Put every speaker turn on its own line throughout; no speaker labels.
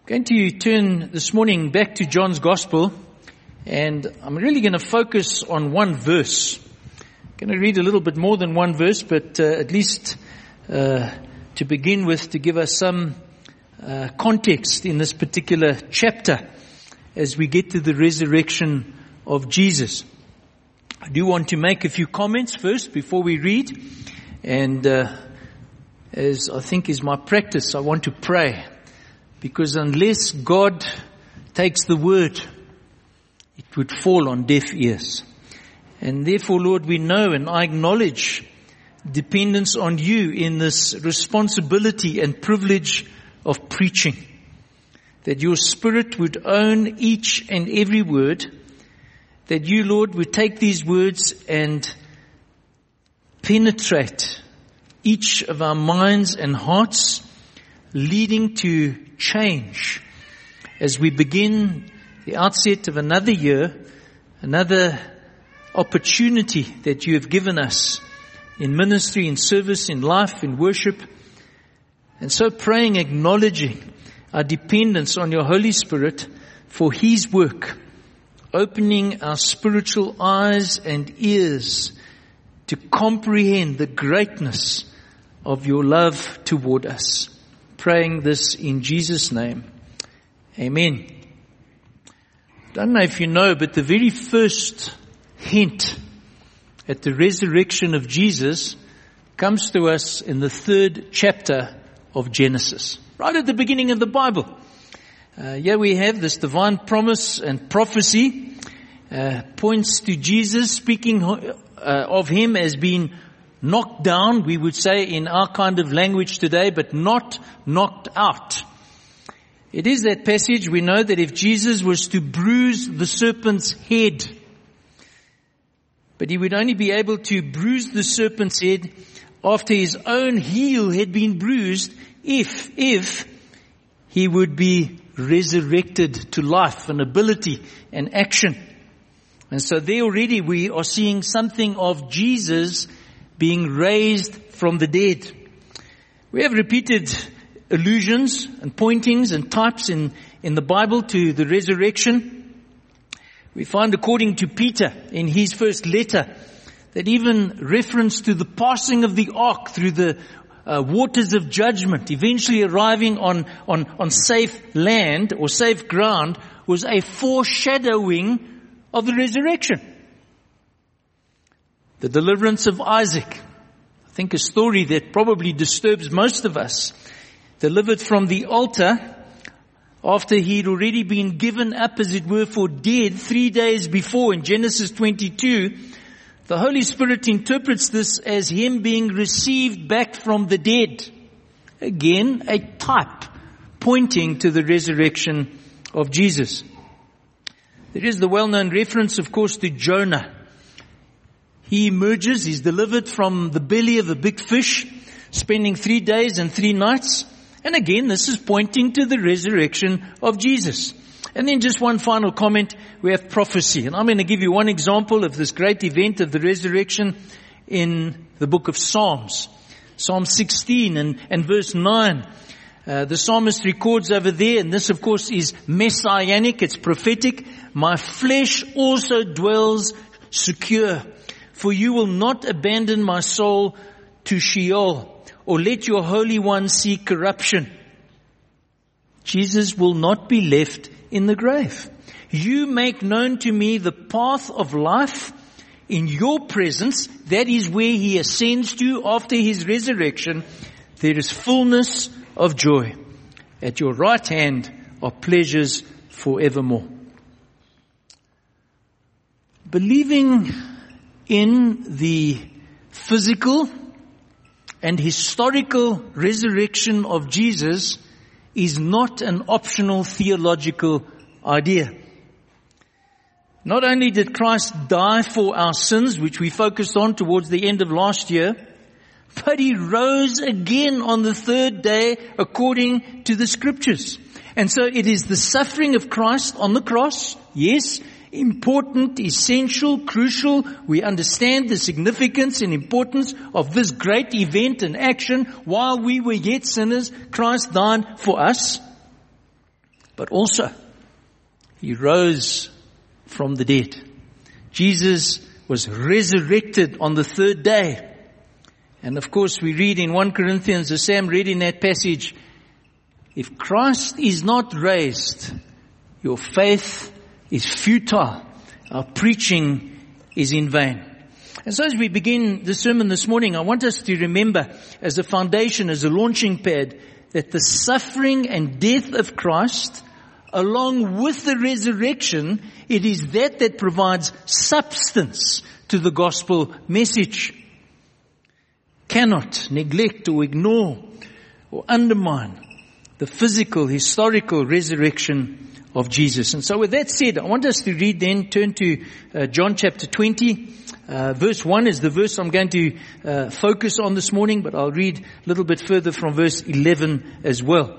I'm going to turn this morning back to John's Gospel, and I'm really going to focus on one verse. I'm going to read a little bit more than one verse, but at least to begin with, to give us some context in this particular chapter as we get to the resurrection of Jesus. I do want to make a few comments first before we read, and as I think is my practice, I want to pray. Because unless God takes the word, it would fall on deaf ears. And therefore, Lord, we know and I acknowledge dependence on you in this responsibility and privilege of preaching. That your Spirit would own each and every word. That you, Lord, would take these words and penetrate each of our minds and hearts, leading to change as we begin the outset of another year, another opportunity that you have given us in ministry, in service, in life, in worship. And so praying, acknowledging our dependence on your Holy Spirit for His work, opening our spiritual eyes and ears to comprehend the greatness of your love toward us. Praying this in Jesus' name. Amen. I don't know if you know, but the very first hint at the resurrection of Jesus comes to us in the 3rd chapter of Genesis. Right at the beginning of the Bible. Here we have this divine promise and prophecy, points to Jesus, speaking of Him as being knocked down, we would say in our kind of language today, but not knocked out. It is that passage we know that if Jesus was to bruise the serpent's head, but He would only be able to bruise the serpent's head after His own heel had been bruised, if He would be resurrected to life and ability and action. And so there already we are seeing something of Jesus being raised from the dead. We have repeated allusions and pointings and types in the Bible to the resurrection. We find, according to Peter in his first letter, that even reference to the passing of the ark through the waters of judgment, eventually arriving on safe land or safe ground, was a foreshadowing of the resurrection. The deliverance of Isaac, I think a story that probably disturbs most of us, delivered from the altar after he'd already been given up, as it were, for dead 3 days before in Genesis 22. The Holy Spirit interprets this as him being received back from the dead. Again, a type pointing to the resurrection of Jesus. There is the well-known reference, of course, to Jonah. He emerges, he's delivered from the belly of a big fish, spending 3 days and 3 nights. And again, this is pointing to the resurrection of Jesus. And then just one final comment, we have prophecy. And I'm going to give you one example of this great event of the resurrection in the book of Psalms. Psalm 16 and verse 9. The psalmist records over there, and this of course is messianic, it's prophetic. My flesh also dwells secure. For you will not abandon my soul to Sheol, or let your Holy One see corruption. Jesus will not be left in the grave. You make known to me the path of life. In your presence, that is where He ascends to after His resurrection, there is fullness of joy. At your right hand are pleasures forevermore. Believing in the physical and historical resurrection of Jesus is not an optional theological idea. Not only did Christ die for our sins, which we focused on towards the end of last year, but He rose again on the 3rd day according to the Scriptures. And so it is the suffering of Christ on the cross, yes, important, essential, crucial. We understand the significance and importance of this great event and action. While we were yet sinners, Christ died for us. but also He rose from the dead. Jesus was resurrected on the third day. And of course we read in 1 Corinthians, as Sam read in that passage, if Christ is not raised, your faith is futile. Our preaching is in vain. And so as we begin the sermon this morning, I want us to remember as a foundation, as a launching pad, that the suffering and death of Christ, along with the resurrection, it is that provides substance to the gospel message. Cannot neglect or ignore or undermine the physical, historical resurrection of Jesus. And so with that said, I want us to read then, turn to John chapter 20. Verse 1 is the verse I'm going to focus on this morning, but I'll read a little bit further from verse 11 as well.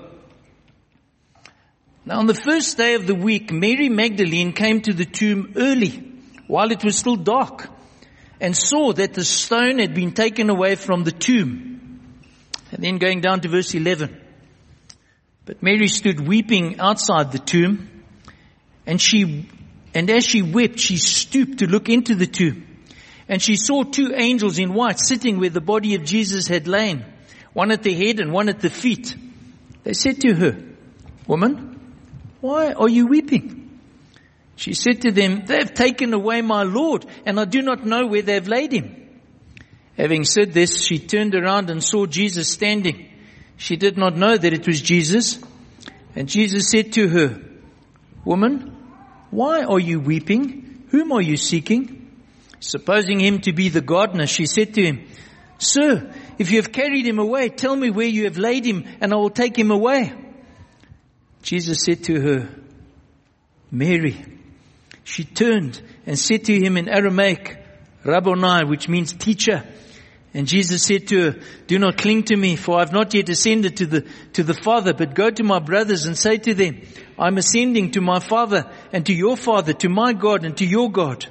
Now on the first day of the week, Mary Magdalene came to the tomb early, while it was still dark, and saw that the stone had been taken away from the tomb. And then going down to verse 11. But Mary stood weeping outside the tomb, and as she wept, she stooped to look into the tomb. And she saw two angels in white sitting where the body of Jesus had lain, one at the head and one at the feet. They said to her, "Woman, why are you weeping?" She said to them, "They have taken away my Lord, and I do not know where they have laid him." Having said this, she turned around and saw Jesus standing. She did not know that it was Jesus. And Jesus said to her, "Woman, why are you weeping? Whom are you seeking?" Supposing him to be the gardener, she said to him, "Sir, if you have carried him away, tell me where you have laid him, and I will take him away." Jesus said to her, "Mary." She turned and said to him in Aramaic, "Rabboni," which means teacher. And Jesus said to her, "Do not cling to me, for I have not yet ascended to the Father, but go to my brothers and say to them, I am ascending to my Father and to your Father, to my God and to your God."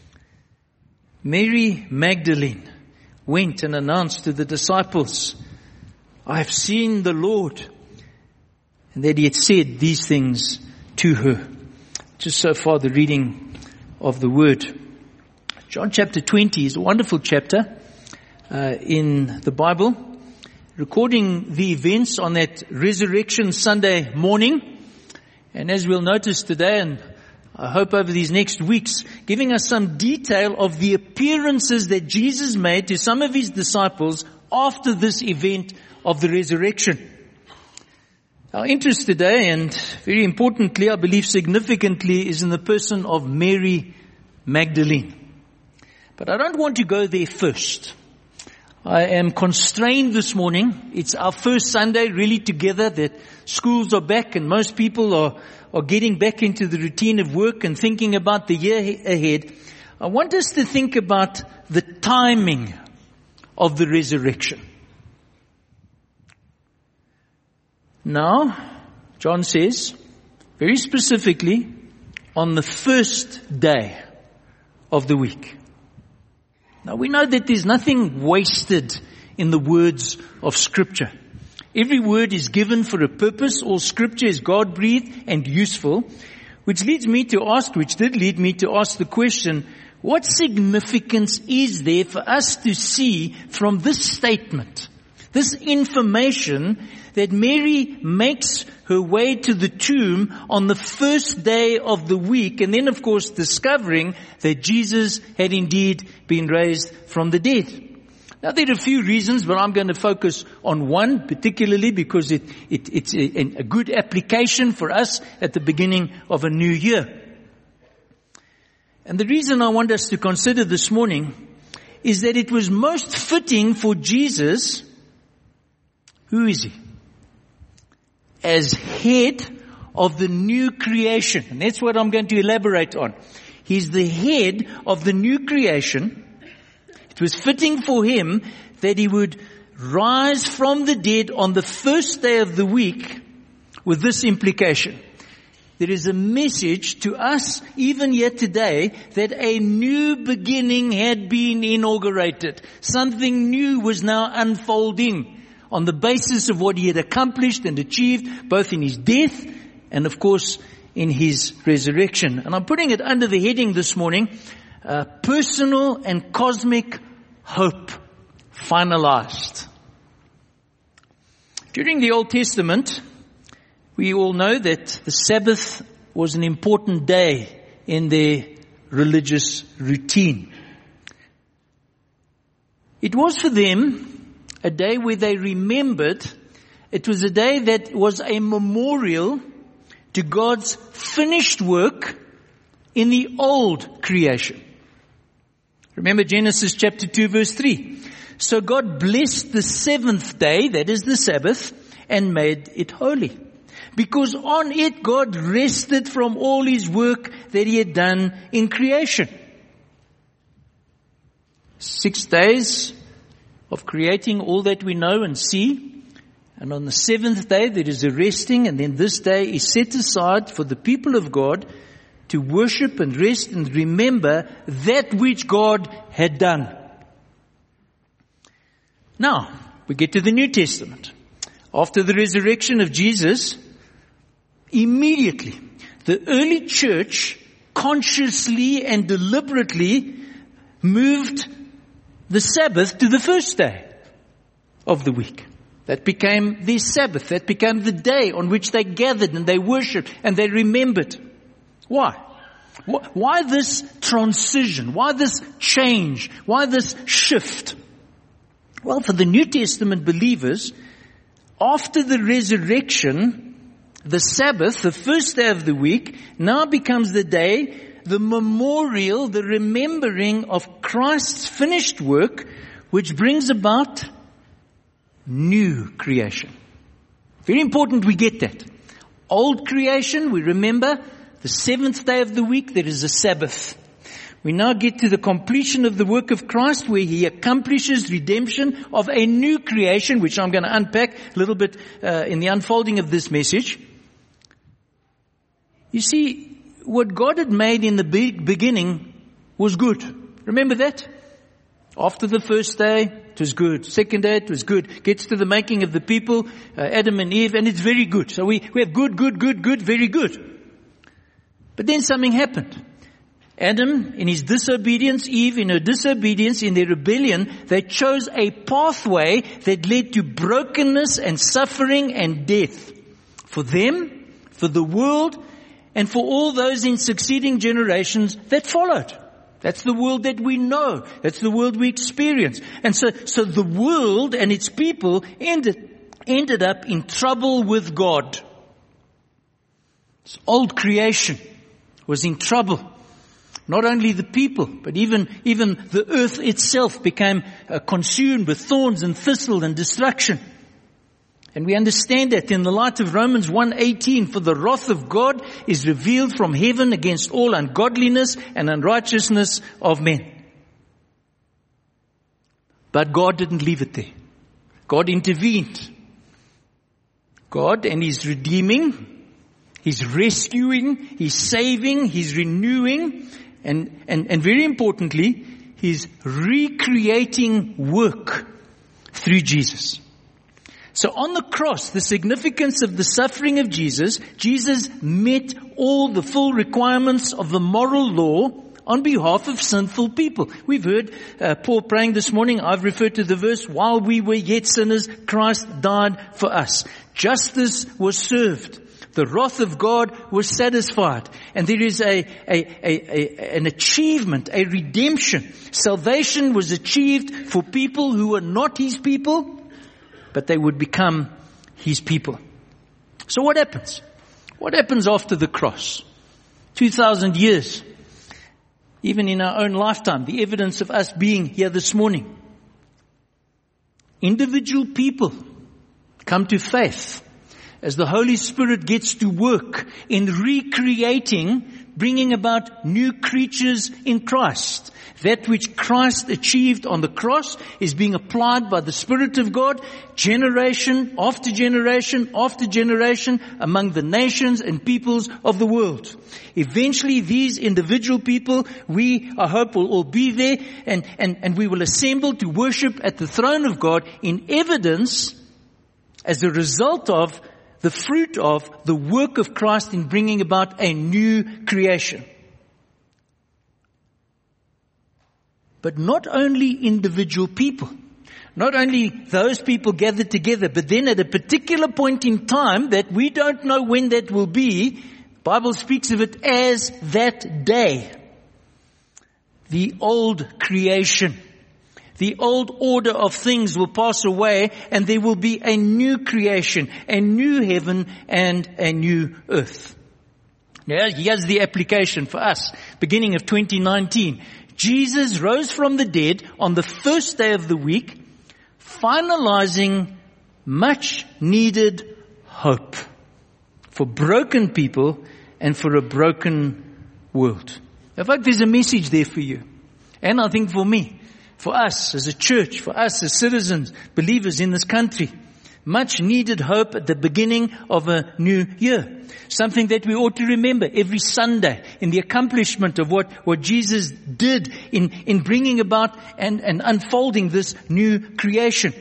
Mary Magdalene went and announced to the disciples, "I have seen the Lord," and that he had said these things to her. Just so far the reading of the word. John chapter 20 is a wonderful chapter in the Bible, recording the events on that Resurrection Sunday morning. And as we'll notice today, and I hope over these next weeks, giving us some detail of the appearances that Jesus made to some of his disciples after this event of the resurrection. Our interest today, and very importantly, I believe significantly, is in the person of Mary Magdalene. But I don't want to go there first. I am constrained this morning. It's our first Sunday really together, that schools are back and most people are getting back into the routine of work and thinking about the year ahead. I want us to think about the timing of the resurrection. Now, John says, very specifically, on the first day of the week. Now we know that there's nothing wasted in the words of Scripture. Every word is given for a purpose. All Scripture is God-breathed and useful, which did lead me to ask the question, what significance is there for us to see from this statement, this information that Mary makes her way to the tomb on the first day of the week, and then of course discovering that Jesus had indeed been raised from the dead? Now there are a few reasons, but I'm going to focus on one particularly because it's a good application for us at the beginning of a new year. And the reason I want us to consider this morning is that it was most fitting for Jesus. Who is he? As head of the new creation. And that's what I'm going to elaborate on. He's the head of the new creation. It was fitting for him that he would rise from the dead on the first day of the week with this implication. There is a message to us even yet today that a new beginning had been inaugurated. Something new was now unfolding on the basis of what he had accomplished and achieved both in his death and of course in His resurrection. And I'm putting it under the heading this morning, personal and cosmic hope finalized. During the Old Testament, we all know that the Sabbath was an important day in their religious routine. It was for them a day where they remembered. It was a day that was a memorial to God's finished work in the old creation. Remember Genesis chapter 2 verse 3. So God blessed the seventh day, that is the Sabbath, and made it holy. Because on it God rested from all His work that He had done in creation. 6 days of creating all that we know and see. And on the seventh day there is a resting, and then this day is set aside for the people of God to worship and rest and remember that which God had done. Now, we get to the New Testament. After the resurrection of Jesus, immediately the early church consciously and deliberately moved the Sabbath to the first day of the week. That became their Sabbath. That became the day on which they gathered and they worshipped and they remembered. Why? Why this transition? Why this change? Why this shift? Well, for the New Testament believers, after the resurrection, the Sabbath, the first day of the week, now becomes the day, the memorial, the remembering of Christ's finished work, which brings about new creation. Very important we get that. Old creation, we remember, the seventh day of the week, there is a Sabbath. We now get to the completion of the work of Christ, where He accomplishes redemption of a new creation, which I'm going to unpack a little bit in the unfolding of this message. You see, what God had made in the beginning was good. Remember that? After the first day, it was good. Second day, it was good. Gets to the making of the people, Adam and Eve, and it's very good. So we have good, very good. But then something happened. Adam, in his disobedience, Eve, in her disobedience, in their rebellion, they chose a pathway that led to brokenness and suffering and death. For them, for the world, and for all those in succeeding generations that followed. That's the world that we know. That's the world we experience. And so the world and its people ended up in trouble with God. This old creation was in trouble. Not only the people, but even the earth itself became consumed with thorns and thistles and destruction. And we understand that in the light of Romans 1:18, for the wrath of God is revealed from heaven against all ungodliness and unrighteousness of men. But God didn't leave it there. God intervened. God, and He's redeeming, He's rescuing, He's saving, He's renewing, and very importantly, He's recreating work through Jesus. So on the cross, the significance of the suffering of Jesus met all the full requirements of the moral law on behalf of sinful people. We've heard Paul praying this morning. I've referred to the verse, while we were yet sinners, Christ died for us. Justice was served. The wrath of God was satisfied. And there is an achievement, a redemption. Salvation was achieved for people who were not His people, but they would become His people. So what happens? What happens after the cross? 2,000 years. Even in our own lifetime, the evidence of us being here this morning. Individual people come to faith as the Holy Spirit gets to work in recreating, bringing about new creatures in Christ. That which Christ achieved on the cross is being applied by the Spirit of God, generation after generation after generation, among the nations and peoples of the world. Eventually these individual people, we, I hope, will all be there, and we will assemble to worship at the throne of God in evidence as a result of the fruit of the work of Christ in bringing about a new creation. But not only individual people, not only those people gathered together, but then at a particular point in time that we don't know when that will be, the Bible speaks of it as that day. The old creation, the old order of things will pass away, and there will be a new creation, a new heaven and a new earth. Now, here's the application for us. Beginning of 2019. Jesus rose from the dead on the first day of the week, finalizing much needed hope for broken people and for a broken world. In fact, there's a message there for you. And I think for me, for us as a church, for us as citizens, believers in this country. Much needed hope at the beginning of a new year. Something that we ought to remember every Sunday in the accomplishment of what Jesus did in bringing about and unfolding this new creation.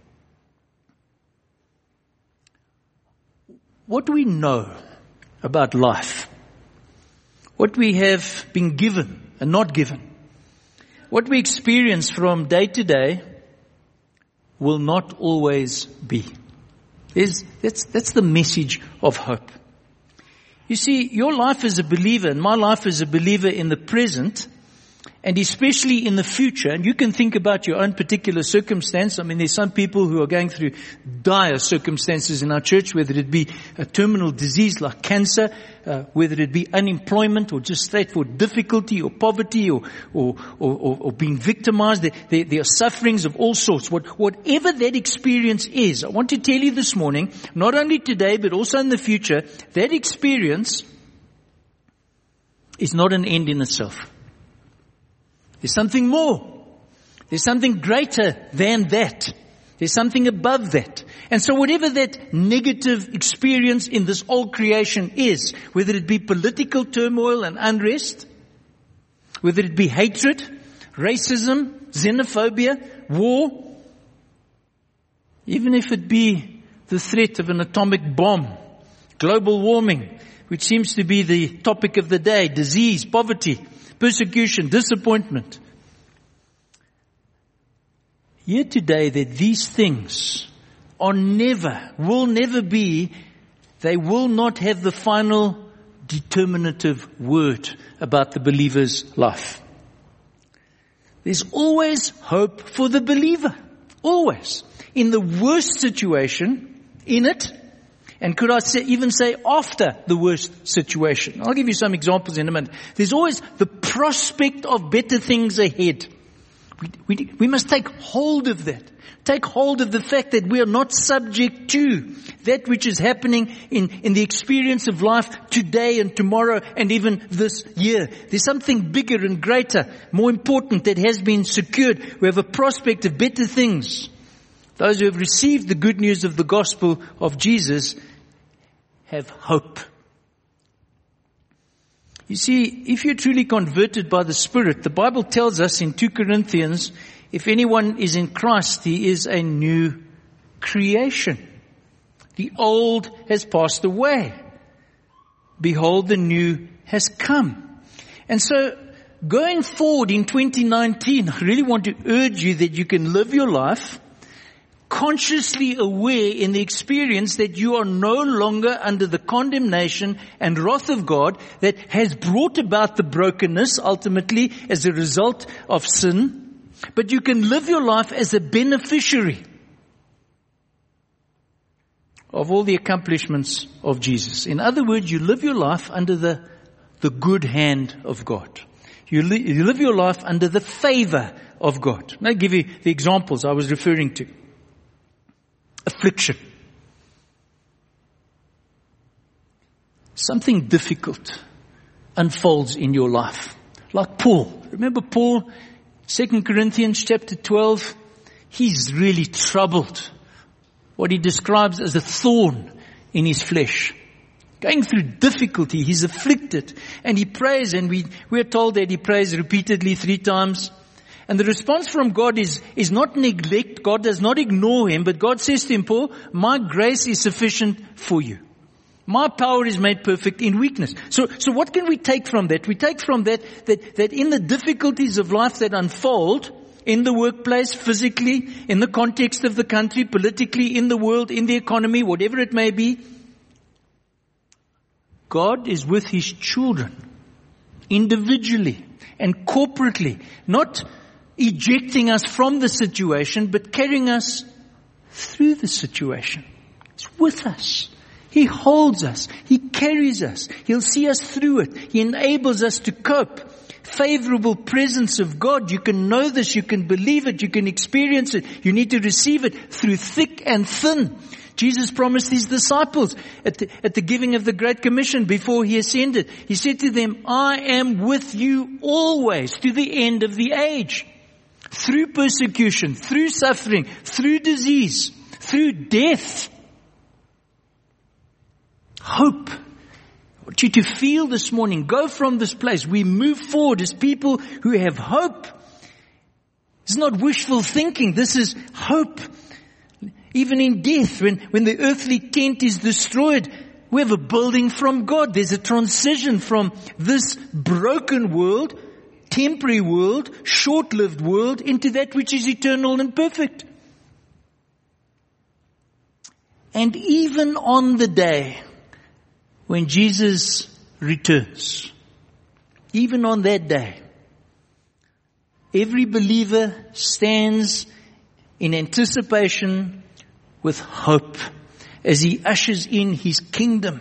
What do we know about life? What we have been given and not given? What we experience from day to day will not always be. That's the message of hope. You see, your life as a believer and my life as a believer in the present, and especially in the future, and you can think about your own particular circumstance. I mean, there's some people who are going through dire circumstances in our church, whether it be a terminal disease like cancer, whether it be unemployment or just straightforward difficulty or poverty or being victimized. There are sufferings of all sorts. Whatever that experience is, I want to tell you this morning, not only today but also in the future, that experience is not an end in itself. There's something more. There's something greater than that. There's something above that. And so whatever that negative experience in this old creation is, whether it be political turmoil and unrest, whether it be hatred, racism, xenophobia, war, even if it be the threat of an atomic bomb, global warming, which seems to be the topic of the day, disease, poverty, persecution, disappointment. Hear today that these things will never be, they will not have the final determinative word about the believer's life. There's always hope for the believer. Always. In the worst situation, in it, and could I even say after the worst situation. I'll give you some examples in a minute. There's always the prospect of better things ahead. We must take hold of that. Take hold of the fact that we are not subject to that which is happening in the experience of life today and tomorrow and even this year. There's something bigger and greater, more important that has been secured. We have a prospect of better things. Those who have received the good news of the gospel of Jesus have hope. You see, if you're truly converted by the Spirit, the Bible tells us in 2 Corinthians, if anyone is in Christ, he is a new creation. The old has passed away. Behold, the new has come. And so, going forward in 2019, I really want to urge you that you can live your life consciously aware in the experience that you are no longer under the condemnation and wrath of God that has brought about the brokenness ultimately as a result of sin, but you can live your life as a beneficiary of all the accomplishments of Jesus. In other words, you live your life under the good hand of God. You live your life under the favor of God. I'll give you the examples I was referring to. Affliction. Something difficult unfolds in your life. Like Paul. Remember Paul, 2 Corinthians chapter 12? He's really troubled. What he describes as a thorn in his flesh. Going through difficulty, he's afflicted. And he prays, and we are told that he prays repeatedly 3 times. And the response from God is not neglect. God does not ignore him, but God says to him, Paul, my grace is sufficient for you. My power is made perfect in weakness. So what can we take from that? We take from that in the difficulties of life that unfold, in the workplace, physically, in the context of the country, politically, in the world, in the economy, whatever it may be, God is with his children, individually and corporately, not ejecting us from the situation, but carrying us through the situation. He's with us. He holds us. He carries us. He'll see us through it. He enables us to cope. Favorable presence of God. You can know this. You can believe it. You can experience it. You need to receive it through thick and thin. Jesus promised his disciples at the giving of the Great Commission before he ascended. He said to them, I am with you always to the end of the age. Through persecution, through suffering, through disease, through death. Hope. I want you to feel this morning, go from this place. We move forward as people who have hope. It's not wishful thinking. This is hope. Even in death, when the earthly tent is destroyed, we have a building from God. There's a transition from this broken world, temporary world, short-lived world, into that which is eternal and perfect. And even on the day when Jesus returns, even on that day, every believer stands in anticipation with hope as he ushers in his kingdom.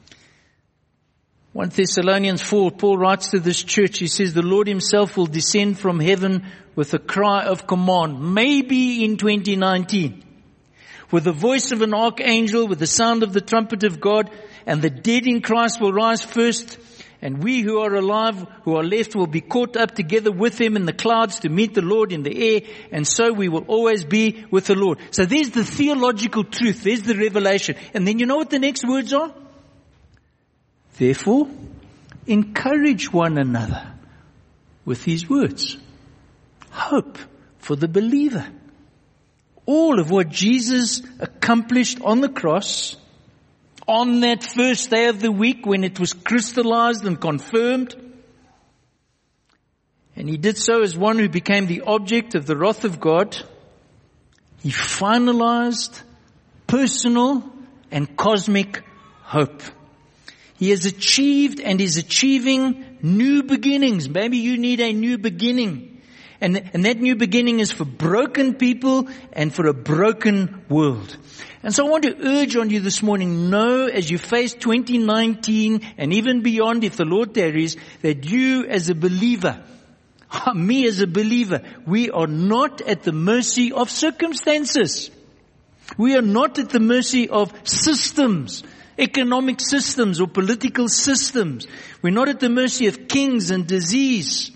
1 Thessalonians 4, Paul writes to this church, he says, the Lord himself will descend from heaven with a cry of command, maybe in 2019, with the voice of an archangel, with the sound of the trumpet of God, and the dead in Christ will rise first, and we who are alive, who are left, will be caught up together with him in the clouds to meet the Lord in the air, and so we will always be with the Lord. So there's the theological truth, there's the revelation. And then you know what the next words are? Therefore, encourage one another with these words. Hope for the believer. All of what Jesus accomplished on the cross, on that first day of the week when it was crystallized and confirmed, and he did so as one who became the object of the wrath of God, he finalized personal and cosmic hope. He has achieved and is achieving new beginnings. Maybe you need a new beginning. And that new beginning is for broken people and for a broken world. And so I want to urge on you this morning, know as you face 2019 and even beyond, if the Lord tarries, that you as a believer, me as a believer, we are not at the mercy of circumstances. We are not at the mercy of systems, economic systems or political systems. We're not at the mercy of kings and disease.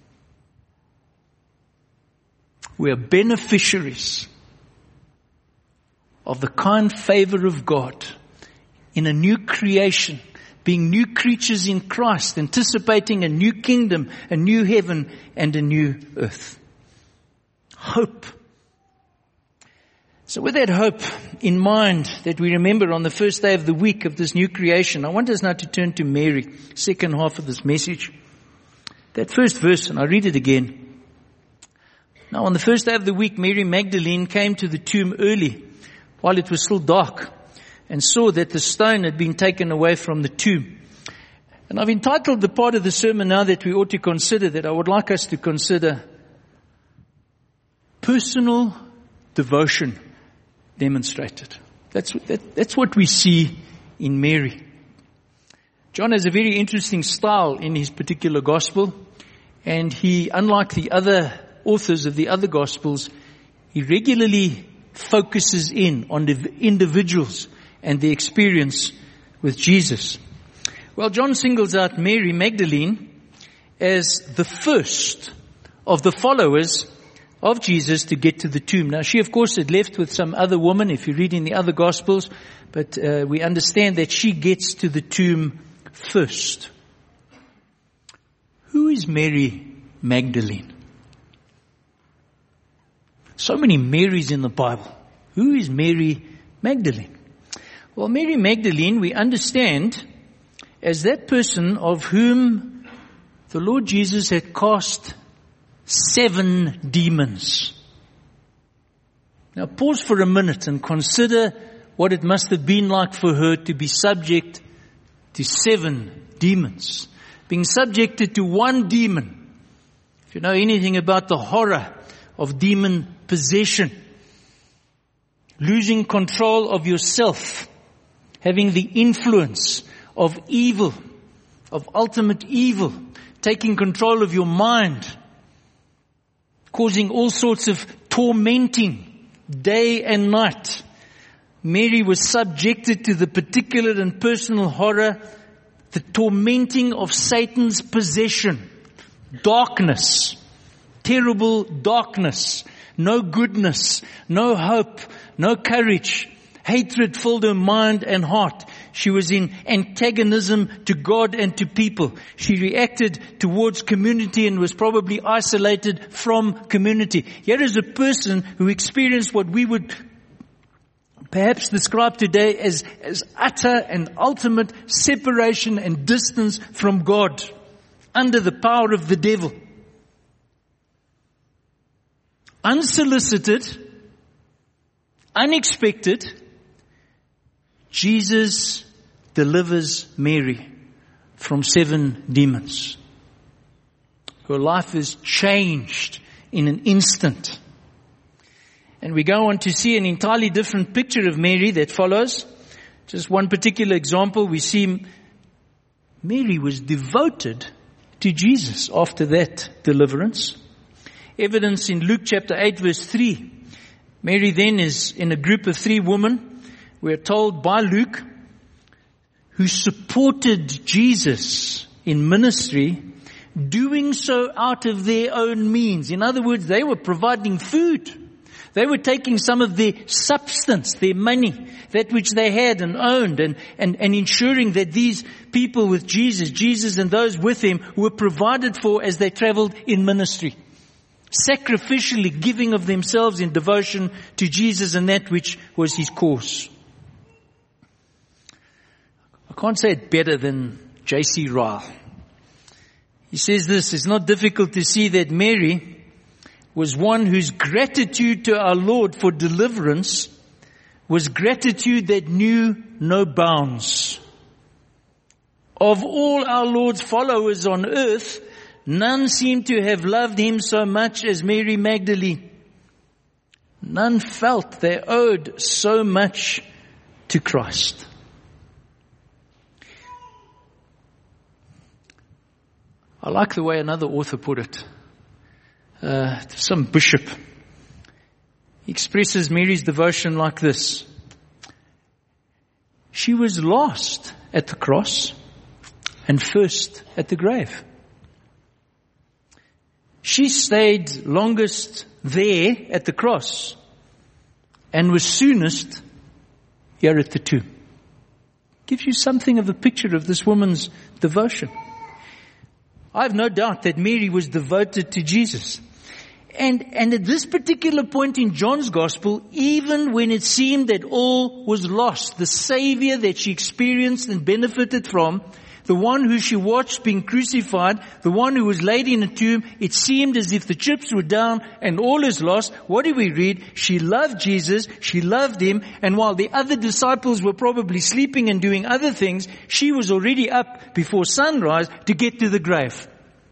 We are beneficiaries of the kind favor of God in a new creation, being new creatures in Christ, anticipating a new kingdom, a new heaven, and a new earth. Hope. So with that hope in mind that we remember on the first day of the week of this new creation, I want us now to turn to Mary, second half of this message. That first verse, and I read it again. Now on the first day of the week, Mary Magdalene came to the tomb early, while it was still dark, and saw that the stone had been taken away from the tomb. And I've entitled the part of the sermon now that we ought to consider, that I would like us to consider, personal devotion demonstrated. That's what we see in Mary. John has a very interesting style in his particular gospel, and he, unlike the other authors of the other gospels, he regularly focuses in on the individuals and the experience with Jesus. Well, John singles out Mary Magdalene as the first of the followers of Jesus to get to the tomb. Now, she, of course, had left with some other woman, if you read in the other Gospels, but we understand that she gets to the tomb first. Who is Mary Magdalene? So many Marys in the Bible. Who is Mary Magdalene? Well, Mary Magdalene, we understand as that person of whom the Lord Jesus had cast 7 demons. Now pause for a minute and consider what it must have been like for her to be subject to 7 demons. Being subjected to one demon. If you know anything about the horror of demon possession, losing control of yourself, having the influence of evil, of ultimate evil, taking control of your mind, causing all sorts of tormenting day and night. Mary was subjected to the particular and personal horror, the tormenting of Satan's possession, darkness, terrible darkness, no goodness, no hope, no courage. Hatred filled her mind and heart. She was in antagonism to God and to people. She reacted towards community and was probably isolated from community. Here is a person who experienced what we would perhaps describe today as utter and ultimate separation and distance from God, under the power of the devil. Unsolicited, unexpected, Jesus delivers Mary from 7 demons. Her life is changed in an instant. And we go on to see an entirely different picture of Mary that follows. Just one particular example, we see Mary was devoted to Jesus after that deliverance. Evidence in Luke chapter 8 verse 3. Mary then is in a group of 3 women. We are told by Luke, who supported Jesus in ministry, doing so out of their own means. In other words, they were providing food. They were taking some of their substance, their money, that which they had and owned, and ensuring that these people with Jesus and those with him were provided for as they traveled in ministry. Sacrificially giving of themselves in devotion to Jesus and that which was his cause. I can't say it better than J.C. Ryle. He says this: it's not difficult to see that Mary was one whose gratitude to our Lord for deliverance was gratitude that knew no bounds. Of all our Lord's followers on earth, none seem to have loved him so much as Mary Magdalene. None felt they owed so much to Christ. I like the way another author put it. Some bishop. He expresses Mary's devotion like this: she was last at the cross and first at the grave. She stayed longest there at the cross and was soonest here at the tomb. Gives you something of a picture of this woman's devotion. I have no doubt that Mary was devoted to Jesus. And at this particular point in John's Gospel, even when it seemed that all was lost, the Savior that she experienced and benefited from, the one who she watched being crucified, the one who was laid in a tomb, it seemed as if the chips were down and all is lost. What do we read? She loved Jesus, she loved him, and while the other disciples were probably sleeping and doing other things, she was already up before sunrise to get to the grave.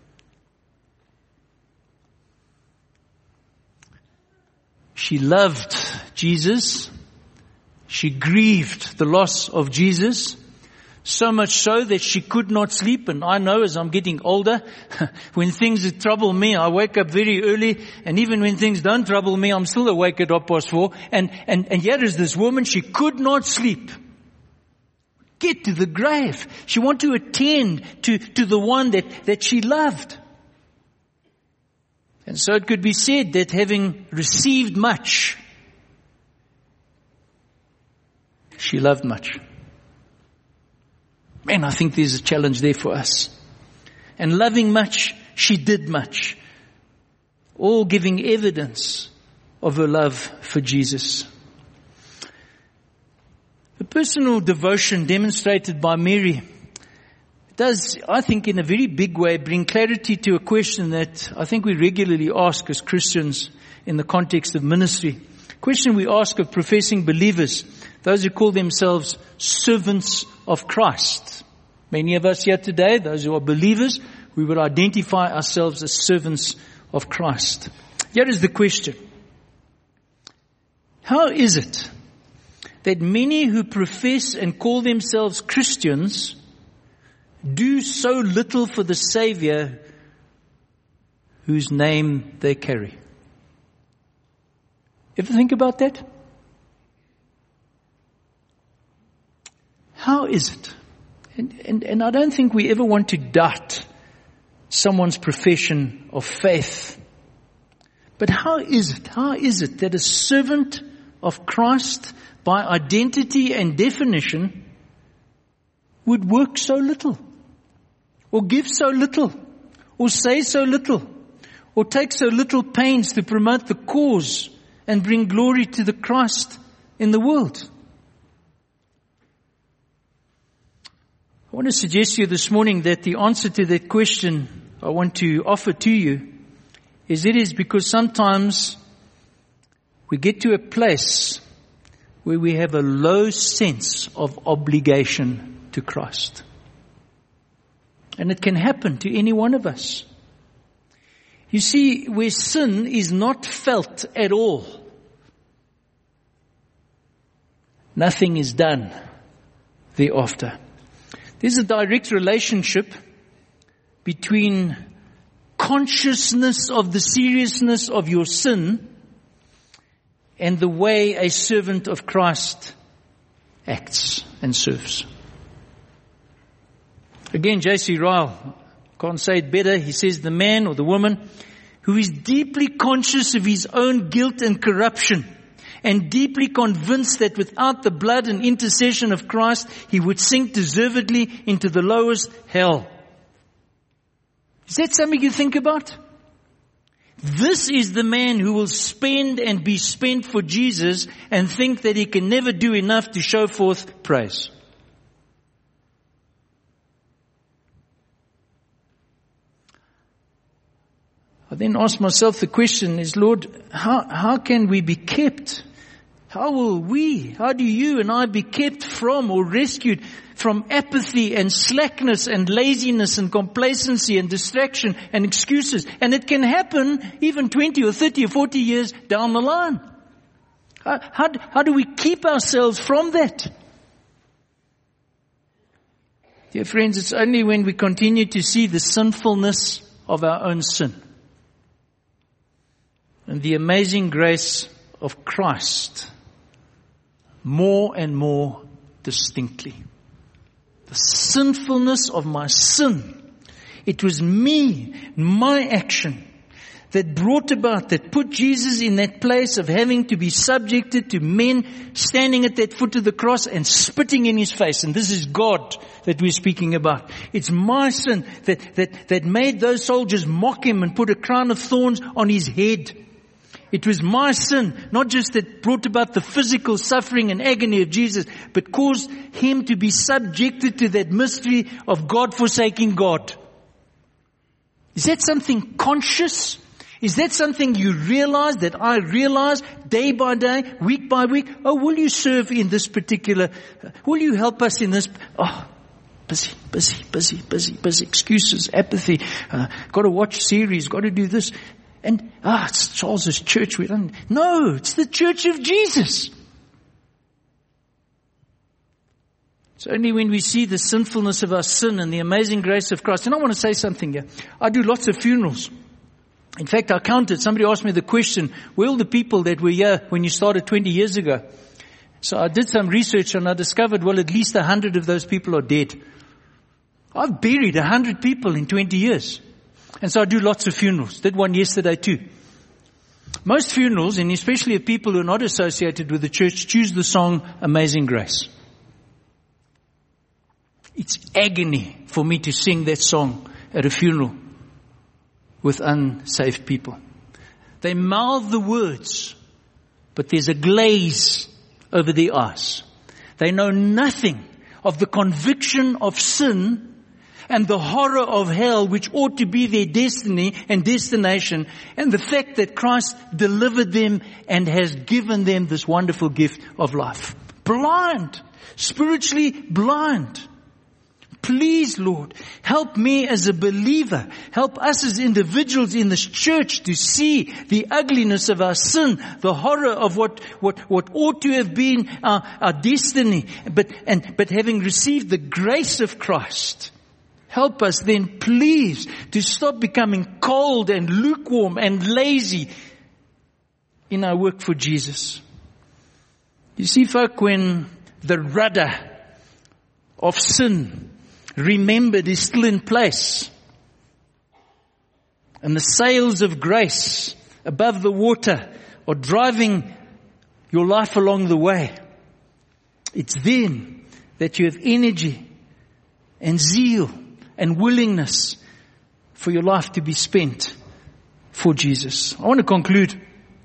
She loved Jesus. She grieved the loss of Jesus. So much so that she could not sleep. And I know as I'm getting older, when things trouble me, I wake up very early. And even when things don't trouble me, I'm still awake at 4:30. And here is this woman, she could not sleep. Get to the grave. She wanted to attend to the one that she loved. And so it could be said that having received much, she loved much. Man, I think there's a challenge there for us. And loving much, she did much. All giving evidence of her love for Jesus. The personal devotion demonstrated by Mary does, I think, in a very big way, bring clarity to a question that I think we regularly ask as Christians in the context of ministry. A question we ask of professing believers, those who call themselves servants of Christ. Many of us here today, those who are believers, we would identify ourselves as servants of Christ. Here is the question. How is it that many who profess and call themselves Christians do so little for the Savior whose name they carry? Ever think about that? How is it? And I don't think we ever want to doubt someone's profession of faith. But how is it? How is it that a servant of Christ, by identity and definition, would work so little, or give so little, or say so little, or take so little pains to promote the cause and bring glory to the Christ in the world? I want to suggest to you this morning that the answer to that question I want to offer to you is it is because sometimes we get to a place where we have a low sense of obligation to Christ. And it can happen to any one of us. You see, where sin is not felt at all, nothing is done thereafter. There's a direct relationship between consciousness of the seriousness of your sin and the way a servant of Christ acts and serves. Again, J.C. Ryle can't say it better. He says the man or the woman who is deeply conscious of his own guilt and corruption and deeply convinced that without the blood and intercession of Christ, he would sink deservedly into the lowest hell. Is that something you think about? This is the man who will spend and be spent for Jesus and think that he can never do enough to show forth praise. I then ask myself the question is, Lord, how can we be kept? How do you and I be kept from or rescued from apathy and slackness and laziness and complacency and distraction and excuses? And it can happen even 20 or 30 or 40 years down the line. How do we keep ourselves from that? Dear friends, it's only when we continue to see the sinfulness of our own sin and the amazing grace of Christ more and more distinctly. The sinfulness of my sin. It was me, my action, that brought about, that put Jesus in that place of having to be subjected to men standing at that foot of the cross and spitting in his face. And this is God that we're speaking about. It's my sin that made those soldiers mock him and put a crown of thorns on his head. It was my sin, not just that brought about the physical suffering and agony of Jesus, but caused him to be subjected to that mystery of God forsaking God. Is that something conscious? Is that something you realize, that I realize day by day, week by week? Oh, will you serve in this particular, will you help us in this? Oh, busy, excuses, apathy, got to watch series, got to do this. And, it's Charles's church. No, it's the church of Jesus. It's only when we see the sinfulness of our sin and the amazing grace of Christ. And I want to say something here. I do lots of funerals. In fact, I counted. Somebody asked me the question, where are all the people that were here when you started 20 years ago? So I did some research and I discovered, well, at least 100 of those people are dead. I've buried 100 people in 20 years. And so I do lots of funerals. Did one yesterday too. Most funerals, and especially of people who are not associated with the church, choose the song Amazing Grace. It's agony for me to sing that song at a funeral with unsaved people. They mouth the words but there's a glaze over their eyes. They know nothing of the conviction of sin and the horror of hell, which ought to be their destiny and destination, and the fact that Christ delivered them and has given them this wonderful gift of life. Blind, spiritually blind. Please, Lord, help me as a believer. Help us as individuals in this church to see the ugliness of our sin, the horror of what ought to have been our destiny. But having received the grace of Christ, help us then, please, to stop becoming cold and lukewarm and lazy in our work for Jesus. You see, folk, when the rudder of sin, remembered, is still in place, and the sails of grace above the water are driving your life along the way, it's then that you have energy and zeal and willingness for your life to be spent for Jesus. I want to conclude.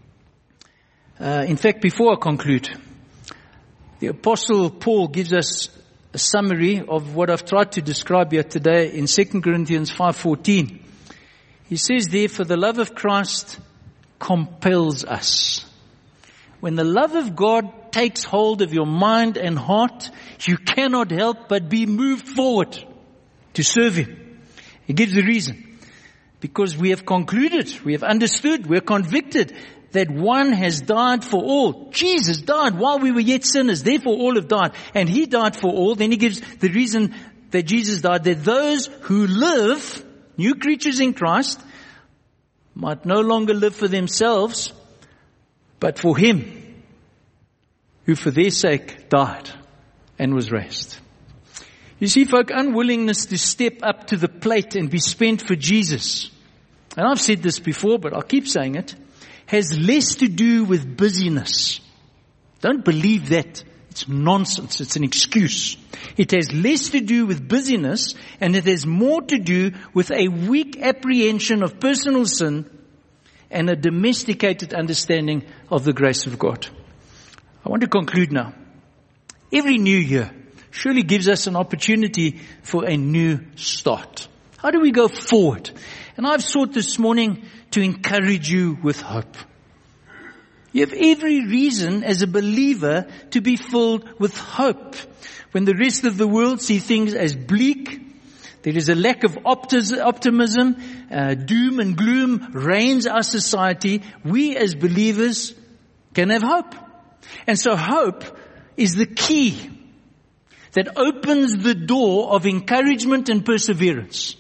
In fact, before I conclude, the Apostle Paul gives us a summary of what I've tried to describe here today in 2 Corinthians 5:14. He says there, for the love of Christ compels us. When the love of God takes hold of your mind and heart, you cannot help but be moved forward to serve Him. He gives the reason. Because we have concluded, we have understood, we're convicted that one has died for all. Jesus died while we were yet sinners. Therefore all have died. And He died for all. Then He gives the reason that Jesus died, that those who live, new creatures in Christ, might no longer live for themselves, but for Him who for their sake died and was raised. You see, folk, unwillingness to step up to the plate and be spent for Jesus, and I've said this before, but I'll keep saying it, has less to do with busyness. Don't believe that. It's nonsense. It's an excuse. It has less to do with busyness, and it has more to do with a weak apprehension of personal sin and a domesticated understanding of the grace of God. I want to conclude now. Every new year surely gives us an opportunity for a new start. How do we go forward? And I've sought this morning to encourage you with hope. You have every reason as a believer to be filled with hope. When the rest of the world see things as bleak, there is a lack of optimism, doom and gloom reigns our society, we as believers can have hope. And so hope is the key that opens the door of encouragement and perseverance.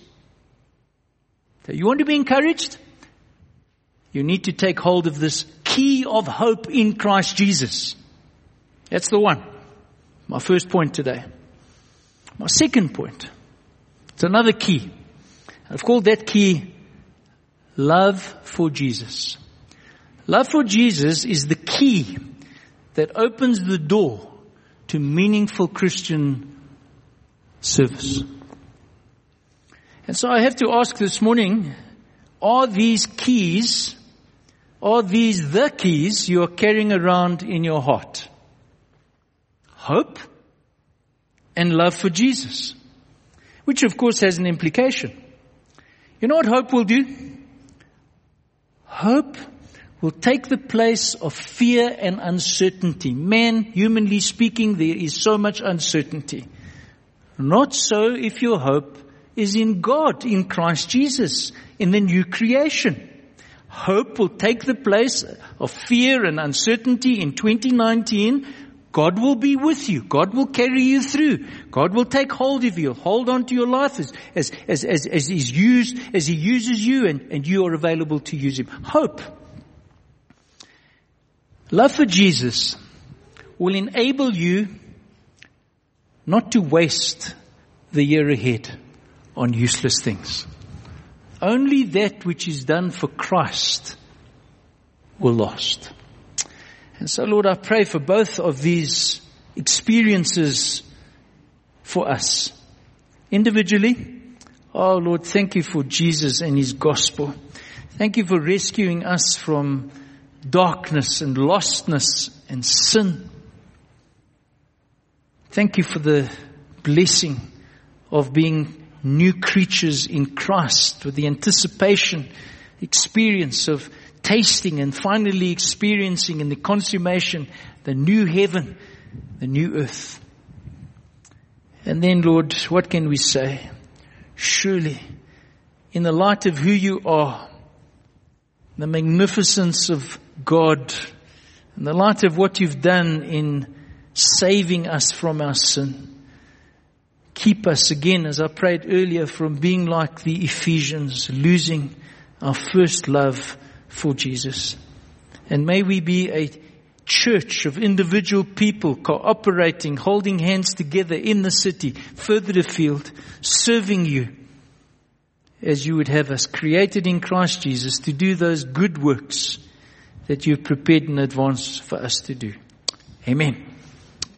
So you want to be encouraged? You need to take hold of this key of hope in Christ Jesus. That's the one. My first point today. My second point. It's another key. I've called that key love for Jesus. Love for Jesus is the key that opens the door to meaningful Christian service. And so I have to ask this morning, are these the keys you are carrying around in your heart? Hope and love for Jesus. Which of course has an implication. You know what hope will do? Hope will take the place of fear and uncertainty. Man, humanly speaking, there is so much uncertainty. Not so if your hope is in God, in Christ Jesus, in the new creation. Hope will take the place of fear and uncertainty in 2019. God will be with you. God will carry you through. God will take hold of you, hold on to your life as He uses you and you are available to use Him. Hope. Love for Jesus will enable you not to waste the year ahead on useless things. Only that which is done for Christ will last. And so, Lord, I pray for both of these experiences for us. Individually, oh Lord, thank you for Jesus and His gospel. Thank you for rescuing us from darkness and lostness and sin. Thank you for the blessing of being new creatures in Christ, with the anticipation, experience of tasting and finally experiencing in the consummation the new heaven, the new earth. And then, Lord, what can we say? Surely, in the light of who you are, the magnificence of God, in the light of what you've done in saving us from our sin, keep us again, as I prayed earlier, from being like the Ephesians, losing our first love for Jesus. And may we be a church of individual people cooperating, holding hands together in the city, further afield, serving you as you would have us, created in Christ Jesus to do those good works that you've prepared in advance for us to do. Amen.